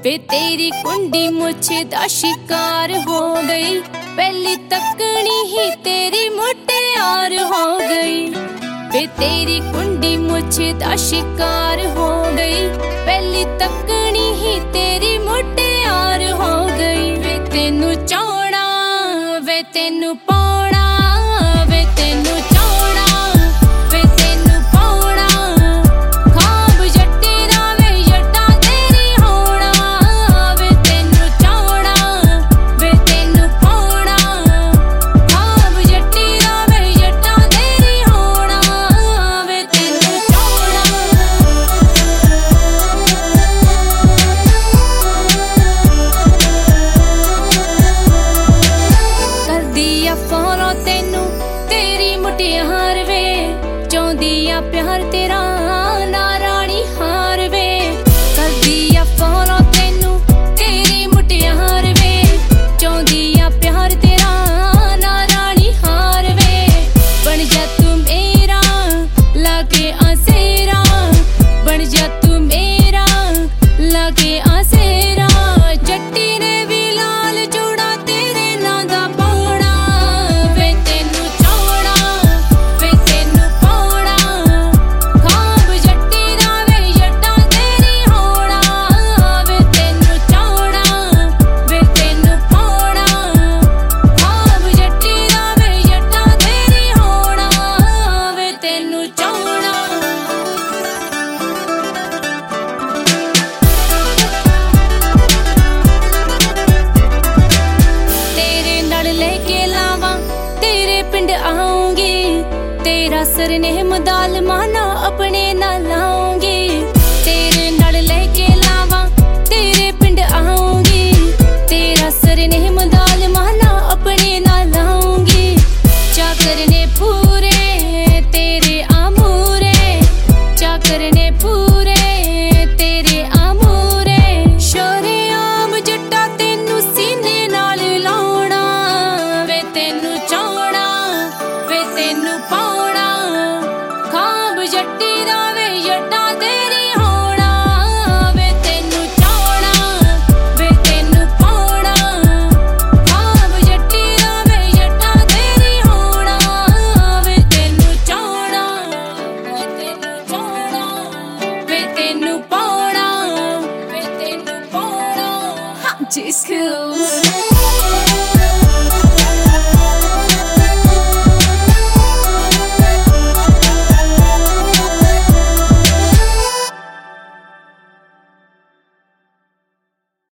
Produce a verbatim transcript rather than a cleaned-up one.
वे तेरी कुंडी मुझे दा शिकार हो गई, पहली तकनी ही तेरी मुटियार हो गई। वे तेरी कुंडी मुझे दा शिकार हो गई, पहली तकनी ही तेरी मुटियार हो गई। वे तेनू चाहना वे तेनू पाउना, वे तेनू चाहना वे तेनू पाउना, खाब जट्टी दा वे जट्टा तेरी होना। वे तेनू चाहना वे तेनू पाउना, खाब जट्टी दा वे जट्टा तेरी होना। वे तेनू चाहना कर दिया फॉलो तेनू तेरी मुटियार वे, चाहदिया प्यार तेरा ना रानी हार वे। कर दिया फॉलो तेनू तेरी मुटियार वे, चाहदिया प्यार तेरा ना रानी हार वे। बन जा तू मेरा लाके आसेरा, बन जा तू मेरा लाके आसेरा। जट्टी ने भी लाल जोड़ा तेरे नां दा पाउना। वे तेनू चाहना वे तेनू पाउना, खाब जट्टी दा वे जट्टा तेरी होना। वे तेनू चाहना वे तेनू पाउना, खाब जट्टी दा वे जट्टा तेरी होना। वे तेनू चाहना तेरे नाल लेके लावा तेरे पिंड आऊंगी, तेरा सरनेम दाल माना अपने नाल लाऊंगी।